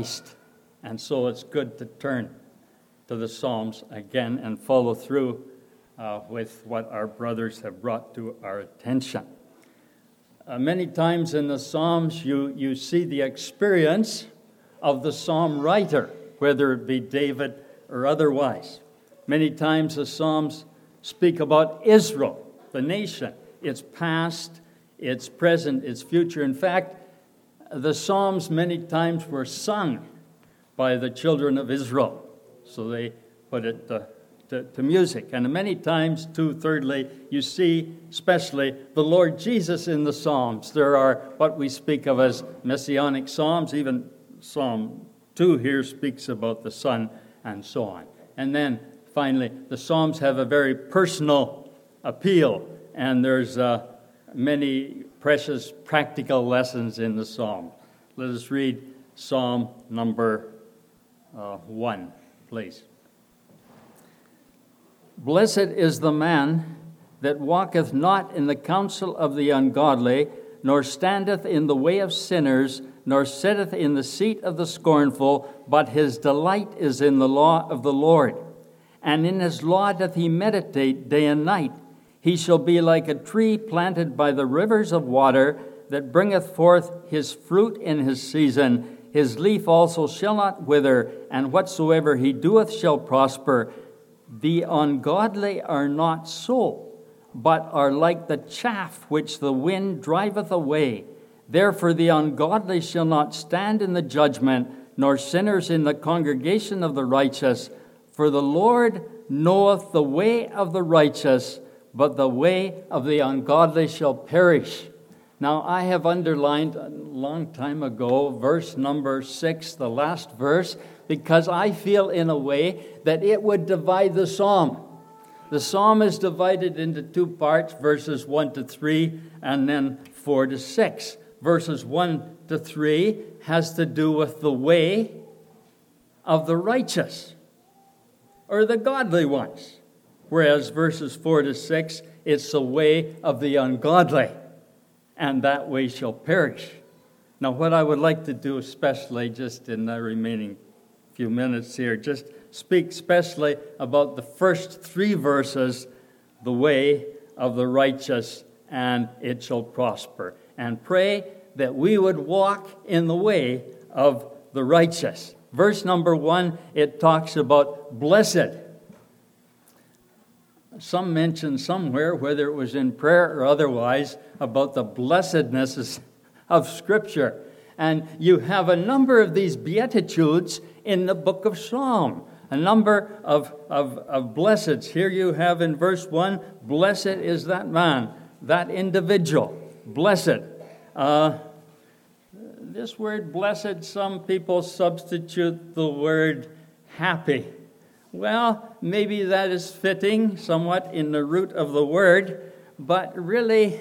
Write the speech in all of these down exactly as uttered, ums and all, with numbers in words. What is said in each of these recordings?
And so it's good to turn to the Psalms again and follow through uh, with what our brothers have brought to our attention. Uh, many times in the Psalms, you, you see the experience of the psalm writer, whether it be David or otherwise. Many times the Psalms speak about Israel, the nation, its past, its present, its future. In fact, the Psalms many times were sung by the children of Israel. So they put it to, to, to music. And many times, too, thirdly, you see especially the Lord Jesus in the Psalms. There are what we speak of as messianic psalms. Even Psalm two here speaks about the Son and so on. And then, finally, the Psalms have a very personal appeal. And there's uh, many precious practical lessons in the Psalm. Let us read Psalm number uh, one, please. Blessed is the man that walketh not in the counsel of the ungodly, nor standeth in the way of sinners, nor sitteth in the seat of the scornful, but his delight is in the law of the Lord. And in his law doth he meditate day and night. He shall be like a tree planted by the rivers of water, that bringeth forth his fruit in his season. His leaf also shall not wither, and whatsoever he doeth shall prosper. The ungodly are not so, but are like the chaff which the wind driveth away. Therefore the ungodly shall not stand in the judgment, nor sinners in the congregation of the righteous. For the Lord knoweth the way of the righteous, but the way of the ungodly shall perish. Now, I have underlined a long time ago verse number six, the last verse, because I feel in a way that it would divide the psalm. The psalm is divided into two parts, verses one to three, and then four to six. Verses one to three has to do with the way of the righteous, or the godly ones. Whereas verses four to six, it's the way of the ungodly, and that way shall perish. Now, what I would like to do, especially just in the remaining few minutes here, just speak specially about the first three verses, the way of the righteous, and it shall prosper. And pray that we would walk in the way of the righteous. Verse number one, it talks about blessed. Some mention somewhere, whether it was in prayer or otherwise, about the blessedness of Scripture. And you have a number of these beatitudes in the book of Psalm. A number of, of, of blesseds. Here you have in verse one, blessed is that man, that individual. Blessed. Uh, this word blessed, some people substitute the word happy. Well, maybe that is fitting somewhat in the root of the word, but really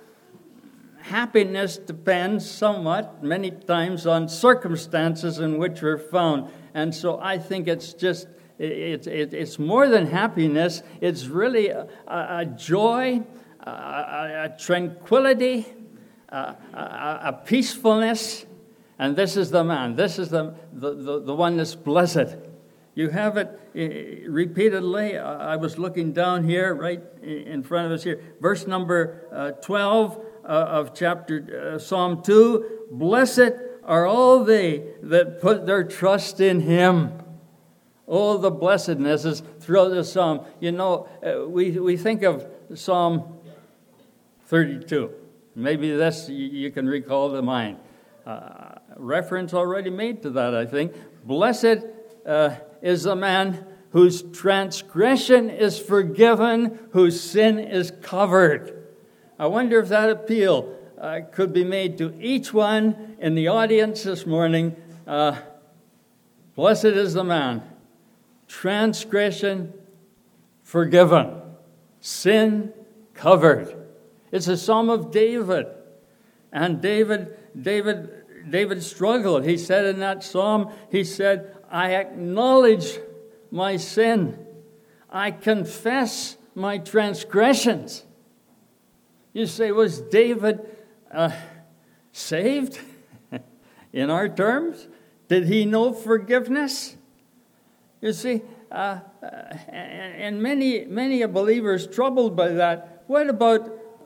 happiness depends somewhat, many times, on circumstances in which we're found. And so I think it's just, it's it, it's more than happiness. It's really a, a joy, a, a, a tranquility, a, a, a peacefulness. And this is the man. This is the, the, the, the one that's blessed. You have it uh, repeatedly. Uh, I was looking down here, right in front of us here. Verse number uh, twelve uh, of chapter uh, Psalm two. Blessed are all they that put their trust in Him. Oh, the blessednesses throughout the Psalm. You know, uh, we, we think of Psalm thirty-two. Maybe this you, you can recall to mind. Uh, reference already made to that, I think. Blessed uh, is the man whose transgression is forgiven, whose sin is covered. I wonder if that appeal uh, could be made to each one in the audience this morning. Uh, blessed is the man, transgression forgiven, sin covered. It's a psalm of David. And David, David, David struggled. He said in that psalm, he said, I acknowledge my sin. I confess my transgressions. You say, was David uh, saved? In our terms, Did he know forgiveness? You see, uh, uh, and many, many believers troubled by that. What about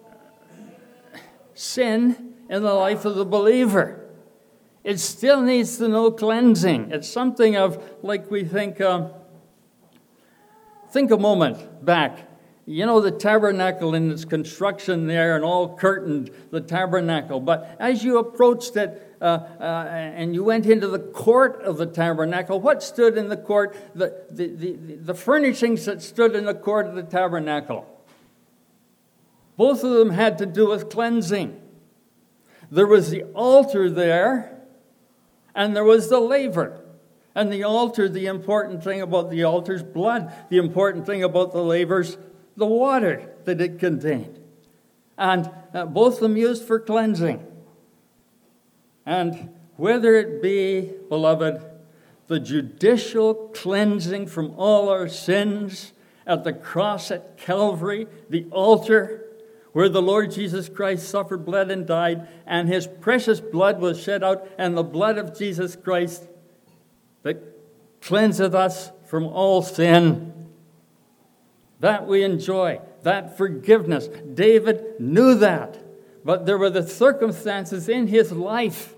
sin in the life of the believer? It still needs to know cleansing. It's something of, like we think, um, think a moment back. You know, the tabernacle in its construction there and all curtained, the tabernacle. But as you approached it uh, uh, and you went into the court of the tabernacle, what stood in the court? The, the, the, the furnishings that stood in the court of the tabernacle. Both of them had to do with cleansing. There was the altar there, and there was the laver. And the altar, the important thing about the altar's blood. The important thing about the laver's the water that it contained. And uh, both of them used for cleansing. And whether it be, beloved, the judicial cleansing from all our sins at the cross at Calvary, the altar where the Lord Jesus Christ suffered, bled, and died, and his precious blood was shed out, and the blood of Jesus Christ that cleanseth us from all sin, that we enjoy, that forgiveness. David knew that, but there were the circumstances in his life.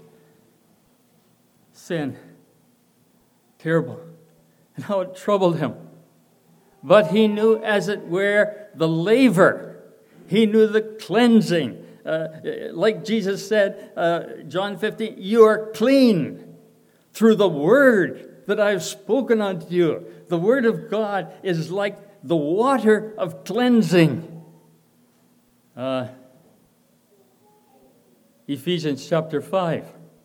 Sin, terrible, and how it troubled him. But he knew, as it were, the laver. He knew the cleansing. Uh, like Jesus said, uh, John fifteen, you are clean through the word that I have spoken unto you. The word of God is like the water of cleansing. Uh, Ephesians chapter five.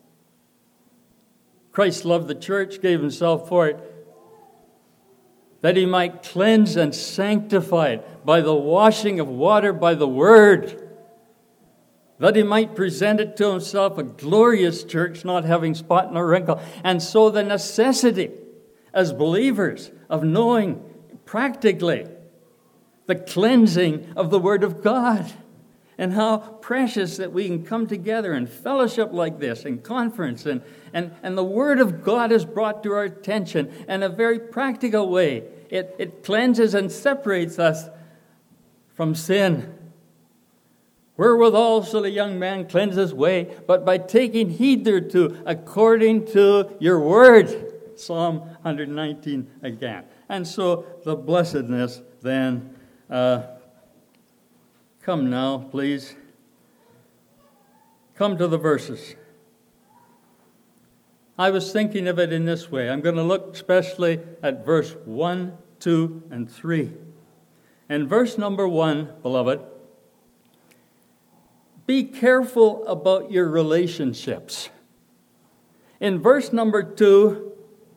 Christ loved the church, gave himself for it, that he might cleanse and sanctify it by the washing of water by the word, that he might present it to himself a glorious church, not having spot nor wrinkle. And so the necessity as believers of knowing practically the cleansing of the Word of God, and how precious that we can come together in fellowship like this, in conference, and, and, and the Word of God is brought to our attention in a very practical way. It, it cleanses and separates us from sin. Wherewithal shall a young man cleanse his way, but by taking heed thereto, according to your word. Psalm one nineteen again. And so the blessedness then, uh, come now, please. Come to the verses. I was thinking of it in this way. I'm going to look especially at verse one, two, and three. In verse number one, beloved, be careful about your relationships. In verse number two,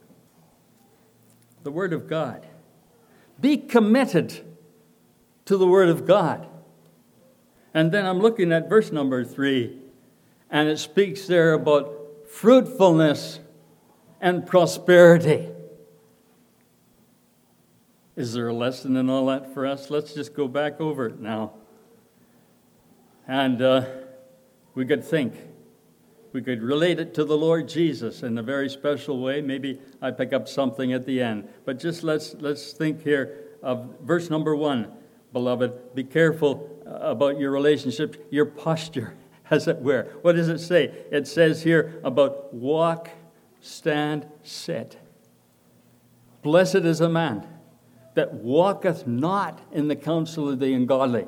the Word of God. Be committed to the Word of God. And then I'm looking at verse number three, and it speaks there about fruitfulness and prosperity. Is there a lesson in all that for us? Let's just go back over it now. And uh, we could think. We could relate it to the Lord Jesus in a very special way. Maybe I pick up something at the end. But just let's let's think here of verse number one, beloved. Be careful about your relationships, your posture, as it were. What does it say? It says here about walk, stand, sit. Blessed is a man that walketh not in the counsel of the ungodly,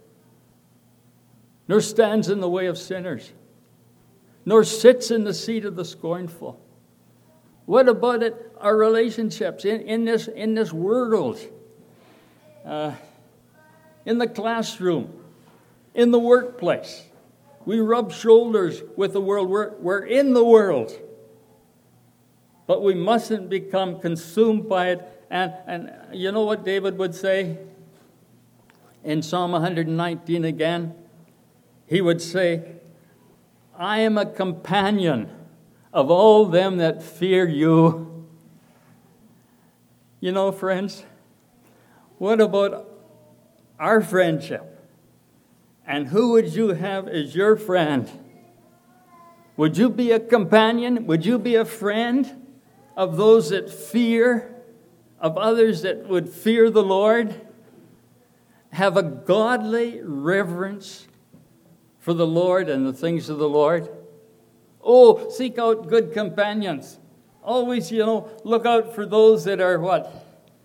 nor stands in the way of sinners, nor sits in the seat of the scornful. What about it? Our relationships in, in this in this world, uh, in the classroom, in the workplace. We rub shoulders with the world. We're, we're in the world. But we mustn't become consumed by it. And, and you know what David would say in Psalm one nineteen again? He would say, I am a companion of all them that fear you. You know, friends, what about our friendship? And who would you have as your friend? Would you be a companion? Would you be a friend of those that fear, of others that would fear the Lord? Have a godly reverence for the Lord and the things of the Lord? Oh, seek out good companions. Always, you know, look out for those that are what?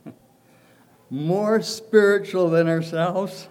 More spiritual than ourselves.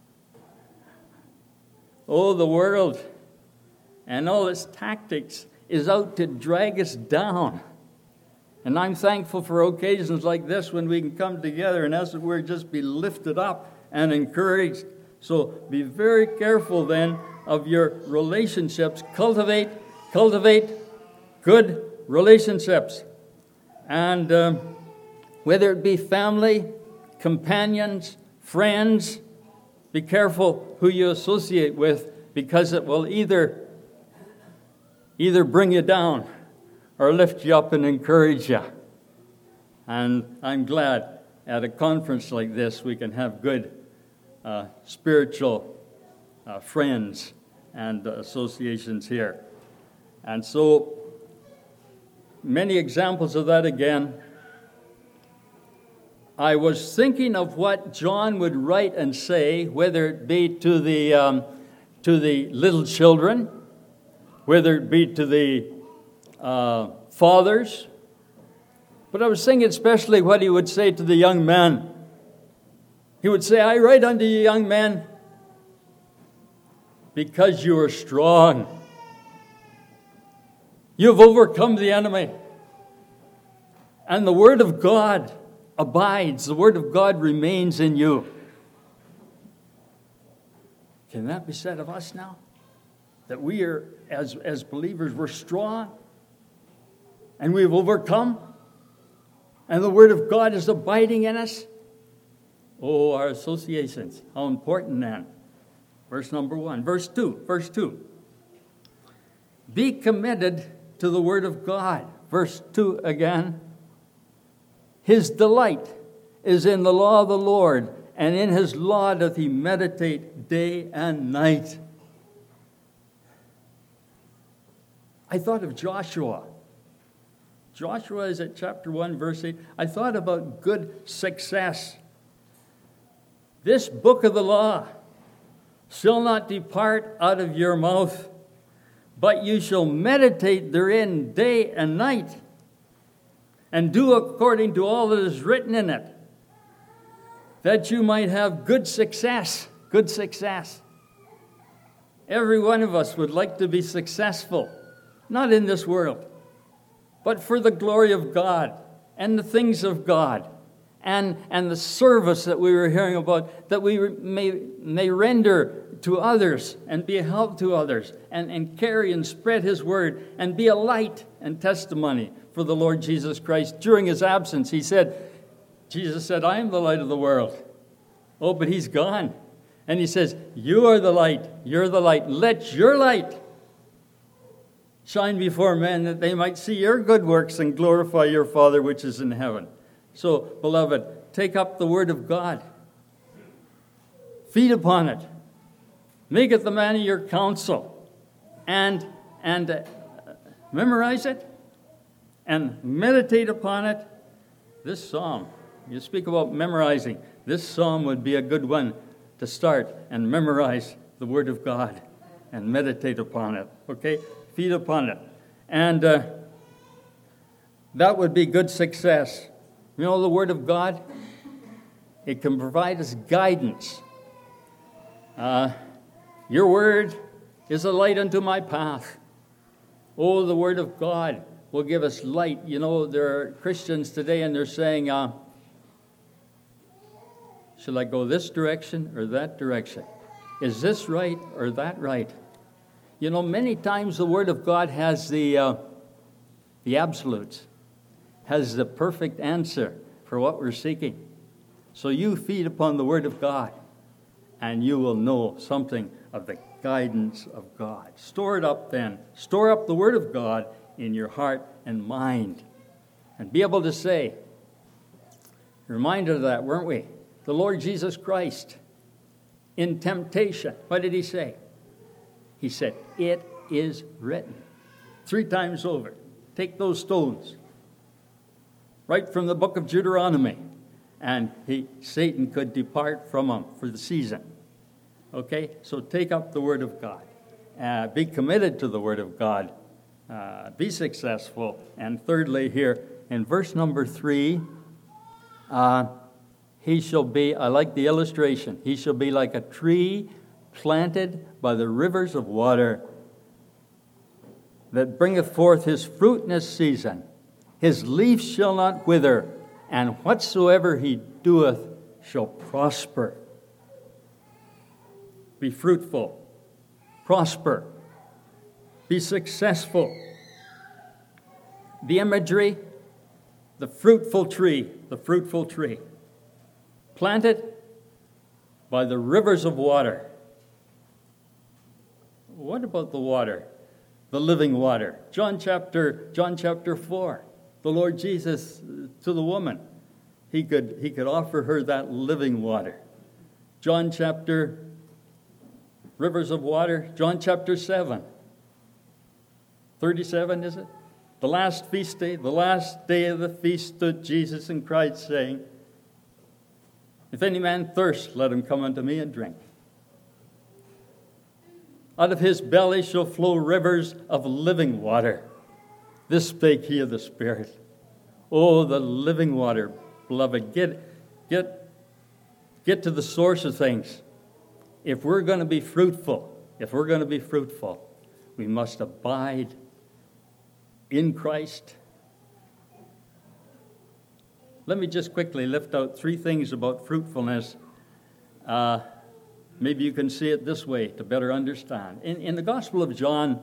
Oh, the world and all its tactics is out to drag us down. And I'm thankful for occasions like this when we can come together and as it were just be lifted up and encouraged. So be very careful then of your relationships. Cultivate, cultivate good relationships. And um, whether it be family, companions, friends, be careful who you associate with, because it will either either bring you down or lift you up and encourage you. And I'm glad at a conference like this we can have good uh, spiritual uh, friends and uh, associations here. And so many examples of that again. I was thinking of what John would write and say, whether it be to the um, to the little children, whether it be to the uh, fathers. But I was thinking especially what he would say to the young men. He would say, I write unto you, young men, because you are strong. You have overcome the enemy. And the word of God abides. The word of God remains in you. Can that be said of us now? That we are, as, as believers, we're strong and we've overcome and the word of God is abiding in us? Oh, our associations, how important then. Verse number one. Verse two. Verse two. Be committed to the word of God. Verse two again. His delight is in the law of the Lord, and in his law doth he meditate day and night. I thought of Joshua. Joshua is at chapter one, verse eight. I thought about good success. This book of the law shall not depart out of your mouth, but you shall meditate therein day and night, and do according to all that is written in it, that you might have good success. Good success. Every one of us would like to be successful, not in this world, but for the glory of God and the things of God and, and the service that we were hearing about, that we may, may render to others and be a help to others and, and carry and spread his word and be a light and testimony for the Lord Jesus Christ. During his absence, he said, Jesus said, I am the light of the world. Oh, but he's gone. And he says, you are the light. You're the light. Let your light shine before men, that they might see your good works and glorify your Father which is in heaven. So, beloved, take up the word of God. Feed upon it. Make it the man of your counsel. And, and uh, memorize it. And meditate upon it. This psalm, you speak about memorizing. This psalm would be a good one to start and memorize the word of God and meditate upon it. Okay? Feed upon it. And uh, that would be good success. You know, the word of God, it can provide us guidance. Uh, your word is a light unto my path. Oh, the word of God will give us light. You know, there are Christians today and they're saying, uh, should I go this direction or that direction? Is this right or that right? You know, many times the Word of God has the uh, the absolutes, has the perfect answer for what we're seeking. So you feed upon the Word of God, and you will know something of the guidance of God. Store it up then. Store up the Word of God in your heart and mind. And be able to say, reminded of that, weren't we? The Lord Jesus Christ, in temptation, what did he say? He said, it is written. three times over. Take those stones, right from the book of Deuteronomy, and he, Satan could depart from him for the season. Okay, so take up the Word of God. Uh, be committed to the Word of God. Uh, be successful. And thirdly, here in verse number three, uh, he shall be, I like the illustration, he shall be like a tree planted by the rivers of water that bringeth forth his fruit in his season. His leaf shall not wither, and whatsoever he doeth shall prosper. Be fruitful. Prosper. Be successful. The imagery, the fruitful tree, the fruitful tree. Planted by the rivers of water. What about the water? The living water. John chapter, John chapter four. The Lord Jesus to the woman. He could, he could offer her that living water. John chapter, rivers of water. John chapter seven. thirty-seven, is it? The last feast day, the last day of the feast stood Jesus and cried, saying, if any man thirst, let him come unto me and drink. Out of his belly shall flow rivers of living water. This spake he of the Spirit. Oh, the living water, beloved. Get, get, get to the source of things. If we're going to be fruitful, if we're going to be fruitful, we must abide in Christ. Let me just quickly lift out three things about fruitfulness. Uh, maybe you can see it this way to better understand. In, in the Gospel of John,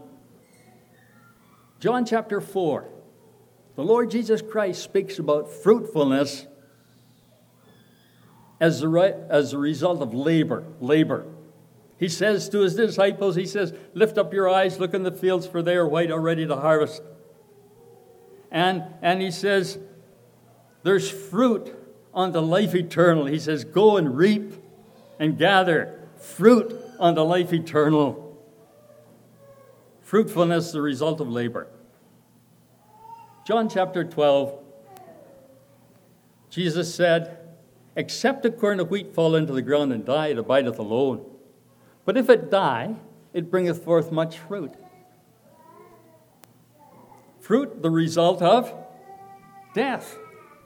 John chapter four, the Lord Jesus Christ speaks about fruitfulness as the, re- as a result of labor, labor. He says to his disciples, he says, lift up your eyes, look in the fields, for they are white already to harvest. And, and he says, there's fruit unto life eternal. He says, go and reap and gather fruit unto life eternal. Fruitfulness, the result of labor. John chapter twelve, Jesus said, except a corn of wheat fall into the ground and die, it abideth alone. But if it die, it bringeth forth much fruit. Fruit, the result of death.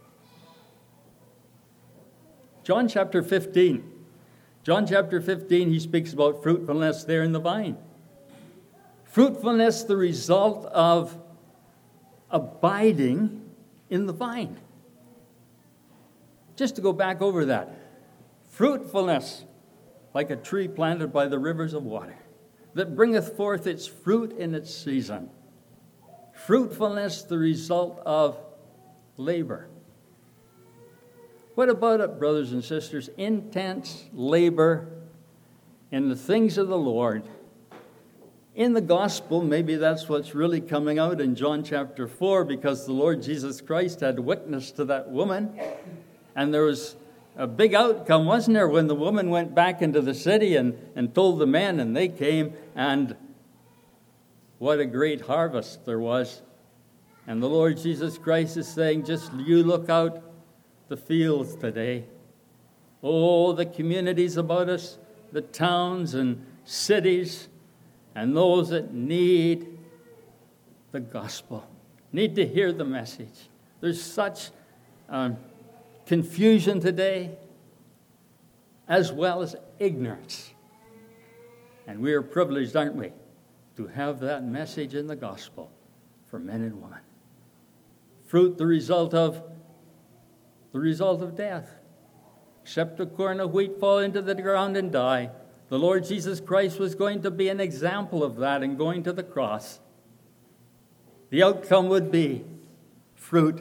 John chapter fifteen. John chapter fifteen, he speaks about fruitfulness there in the vine. Fruitfulness, the result of abiding in the vine. Just to go back over that. Fruitfulness, like a tree planted by the rivers of water, that bringeth forth its fruit in its season. Fruitfulness, the result of labor. What about it, brothers and sisters? Intense labor in the things of the Lord. In the gospel, maybe that's what's really coming out in John chapter four, because the Lord Jesus Christ had witness to that woman. And there was a big outcome, wasn't there, when the woman went back into the city and, and told the men, and they came, and what a great harvest there was. And the Lord Jesus Christ is saying, just you look out the fields today. Oh, the communities about us, the towns and cities, and those that need the gospel, need to hear the message. There's such um, confusion today, as well as ignorance. And we are privileged, aren't we, to have that message in the gospel for men and women. Fruit, the result of the result of death. Except a corn of wheat fall into the ground and die. The Lord Jesus Christ was going to be an example of that in going to the cross. The outcome would be fruit.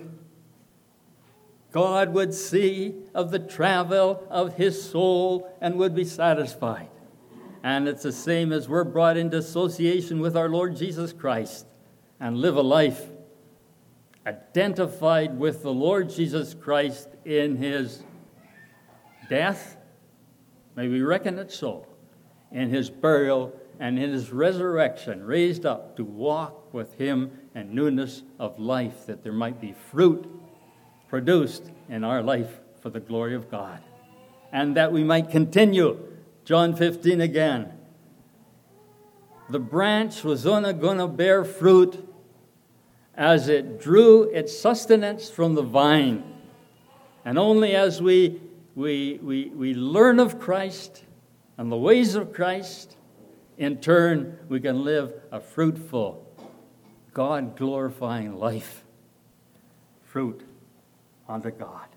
God would see of the travel of his soul and would be satisfied. And it's the same as we're brought into association with our Lord Jesus Christ and live a life identified with the Lord Jesus Christ in his death, may we reckon it so, in his burial and in his resurrection raised up to walk with him in newness of life, that there might be fruit produced in our life for the glory of God, and that we might continue. John fifteen again. The branch was only going to bear fruit as it drew its sustenance from the vine. And only as we, we, we, we learn of Christ and the ways of Christ, in turn, we can live a fruitful, God-glorifying life. Fruit unto God.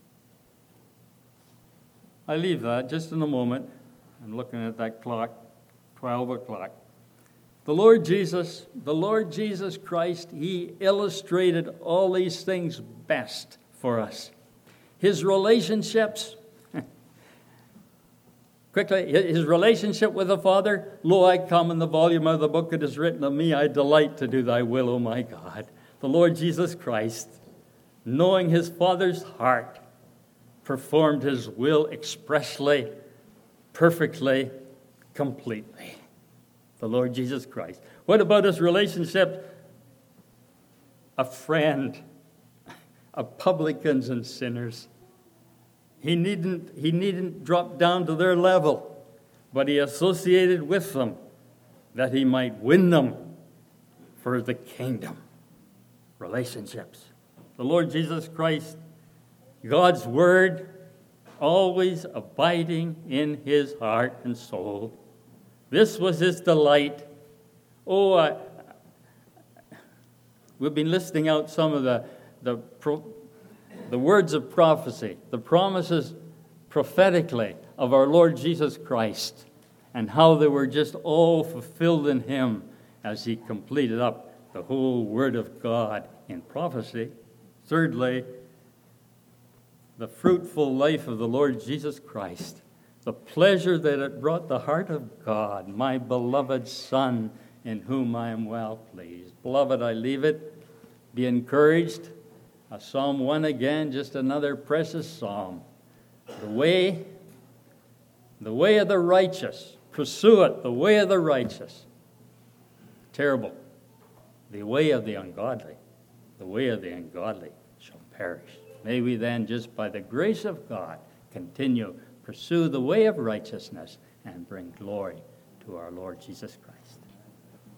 I leave that just in a moment. I'm looking at that clock, twelve o'clock. The Lord Jesus, the Lord Jesus Christ, he illustrated all these things best for us. His relationships, quickly, his relationship with the Father. Lo, I come, in the volume of the book it is written of me, I delight to do thy will, O my God. The Lord Jesus Christ, knowing his Father's heart, performed his will expressly, perfectly, completely. The Lord Jesus Christ. What about his relationship? A friend of publicans and sinners. He needn't, he needn't drop down to their level, but he associated with them that he might win them for the kingdom. Relationships. The Lord Jesus Christ, God's word, always abiding in his heart and soul. This was his delight. Oh, uh, we've been listing out some of the the, pro, the words of prophecy, the promises prophetically of our Lord Jesus Christ, and how they were just all fulfilled in him as he completed up the whole Word of God in prophecy. Thirdly, the fruitful life of the Lord Jesus Christ. The pleasure that it brought the heart of God, my beloved Son, in whom I am well pleased. Beloved, I leave it. Be encouraged. Uh, Psalm one again, just another precious psalm. The way, the way of the righteous. Pursue it, the way of the righteous. Terrible. The way of the ungodly. The way of the ungodly shall perish. May we then, just by the grace of God, continue pursue the way of righteousness and bring glory to our Lord Jesus Christ.